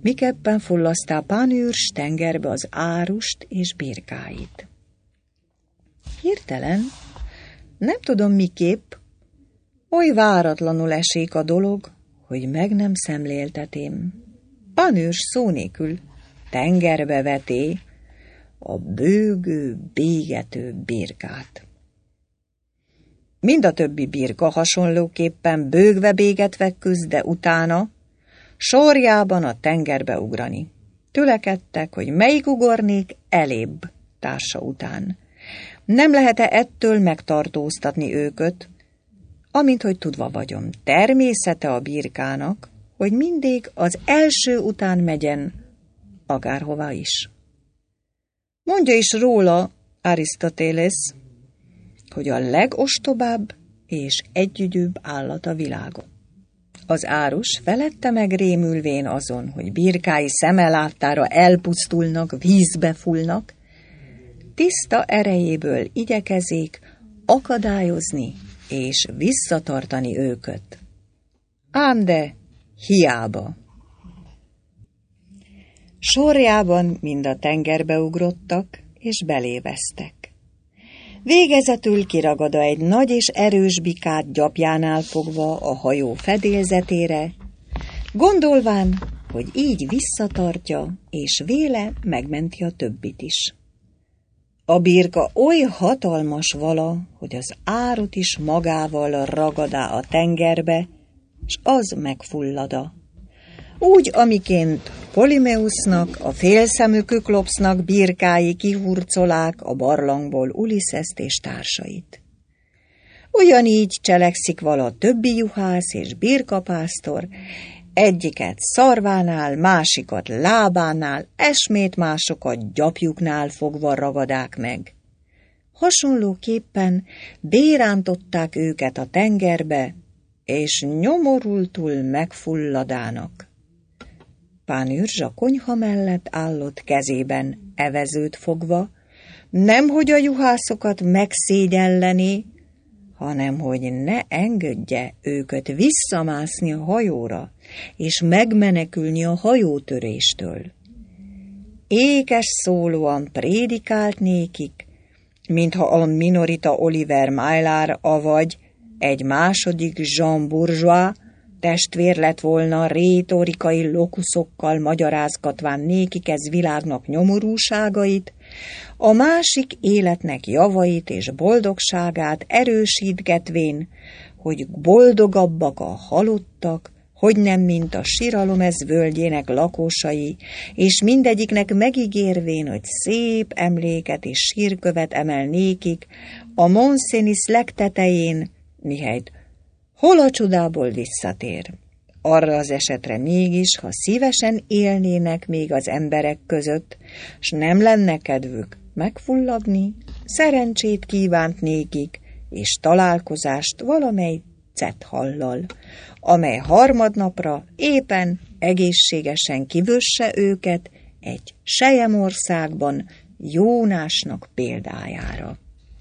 mikeppen fullasztá Panurge tengerbe az árust és birkáit. Hirtelen, nem tudom miképp, oly váratlanul esik a dolog, hogy meg nem szemléltetém. Panurge szó nélkül tengerbe veté a bőgő, bégető birkát. Mind a többi birka hasonlóképpen bőgve bégetve küzd, de utána sorjában a tengerbe ugrani. Tülekedtek, hogy melyik ugornék elébb társa után. Nem lehet-e ettől megtartóztatni őköt, amint hogy tudva vagyom, természete a birkának, hogy mindig az első után megyen, akárhova is. Mondja is róla Arisztotélész, hogy a legostobább és együgyűbb állat a világon. Az árus felette meg rémülvén azon, hogy birkái szeme láttára elpusztulnak, vízbe fullnak, tiszta erejéből igyekezik akadályozni és visszatartani őköt. Ám de hiába. Sorjában mind a tengerbe ugrottak és beléveztek. Végezetül kiragada egy nagy és erős bikát gyapjánál fogva a hajó fedélzetére, gondolván, hogy így visszatartja, és véle megmenti a többit is. A birka oly hatalmas vala, hogy az árut is magával ragadá a tengerbe, s az megfullada. Úgy, amiként Polimeusnak, a félszemű Küklopsznak birkái kihurcolák a barlangból Ulisszeszt és társait. Ugyanígy cselekszik vala a többi juhász és birkapásztor, egyiket szarvánál, másikat lábánál, esmét másokat gyapjuknál fogva ragadák meg. Hasonlóképpen bérántották őket a tengerbe, és nyomorultul megfulladának. Panurge a konyha mellett állott kezében evezőt fogva, nemhogy a juhászokat megszégyenlené, hanem hogy ne engedje őket visszamászni a hajóra, és megmenekülni a hajótöréstől. Ékes szólóan prédikált nékik, mintha a minorita Oliver Maillard, avagy egy második Jean Bourgeois testvér lett volna, rétorikai lokuszokkal magyarázgatván nékik ez világnak nyomorúságait, a másik életnek javait és boldogságát erősítgetvén, hogy boldogabbak a halottak, hogy nem mint a Siralomesz völgyének lakosai, és mindegyiknek megígérvén, hogy szép emléket és sírkövet emel nékik a Mont-Cenis legtetején, mihelyt hol a csodából visszatér. Arra az esetre mégis, ha szívesen élnének még az emberek között, s nem lenne kedvük megfulladni, szerencsét kívánt nékik, és találkozást valamely cethallal, amely harmadnapra éppen egészségesen kivösse őket egy selyemországban Jónásnak példájára.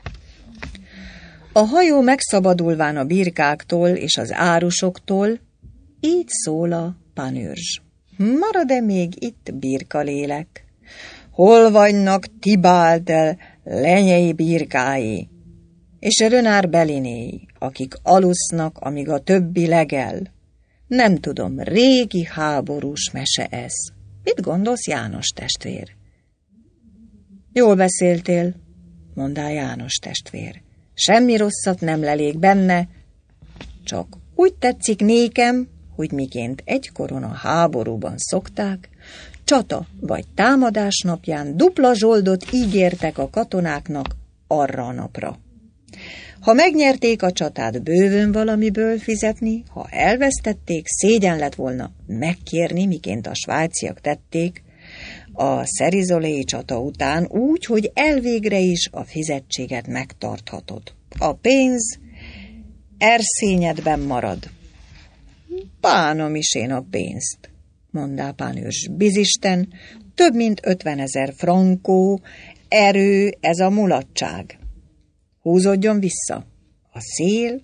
A hajó megszabadulván a birkáktól és az árusoktól, így szól a Panurge. Marad-e még itt birkalélek? Hol vagynak Tibáldel lenyei birkái, és Renard Belinéi, akik alusznak, amíg a többi legel? Nem tudom, régi háborús mese ez. Mit gondolsz, János testvér? Jól beszéltél, mondá János testvér. Semmi rosszat nem lelék benne, csak úgy tetszik nékem, hogy miként egykoron a háborúban szokták, csata vagy támadás napján dupla zsoldot ígértek a katonáknak arra a napra. Ha megnyerték a csatát, bővön valamiből fizetni, ha elvesztették, szégyen lett volna megkérni, miként a svájciak tették a Szerizolei csata után, úgy, hogy elvégre is a fizetséget megtarthatod. A pénz erszényedben marad. Bánom is én a pénzt, mondá Panurge. Bizisten, több mint 50 000 frankó, erő ez a mulatság. Húzódjon vissza, a szél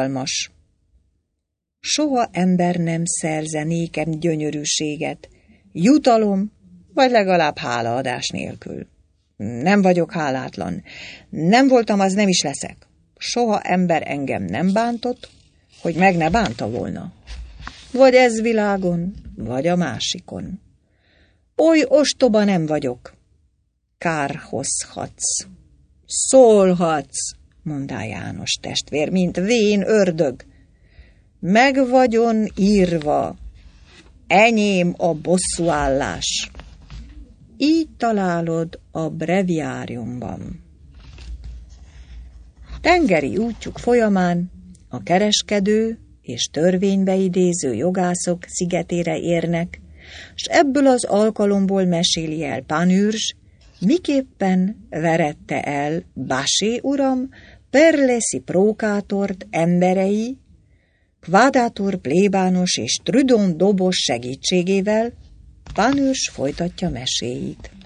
alkalmas. Soha ember nem szerze nékem gyönyörűséget, jutalom, vagy legalább hálaadás nélkül. Nem vagyok hálátlan. Nem voltam, az nem is leszek. Soha ember engem nem bántott, hogy meg ne bánta volna. Vagy ez világon, vagy a másikon. Oly ostoba nem vagyok. Kárhozhatsz. Szólhatsz, mondá János testvér, mint vén ördög. Meg vagyon írva. Enyém a bosszúállás. Így találod a breviáriumban. Tengeri útjuk folyamán a kereskedő és törvénybe idéző jogászok szigetére érnek, s ebből az alkalomból meséli el Panurge, miképpen verette el Basé uram Perlesi prókátort emberei, Quadator plébános és Trudon dobos segítségével. Panurge folytatja meséit.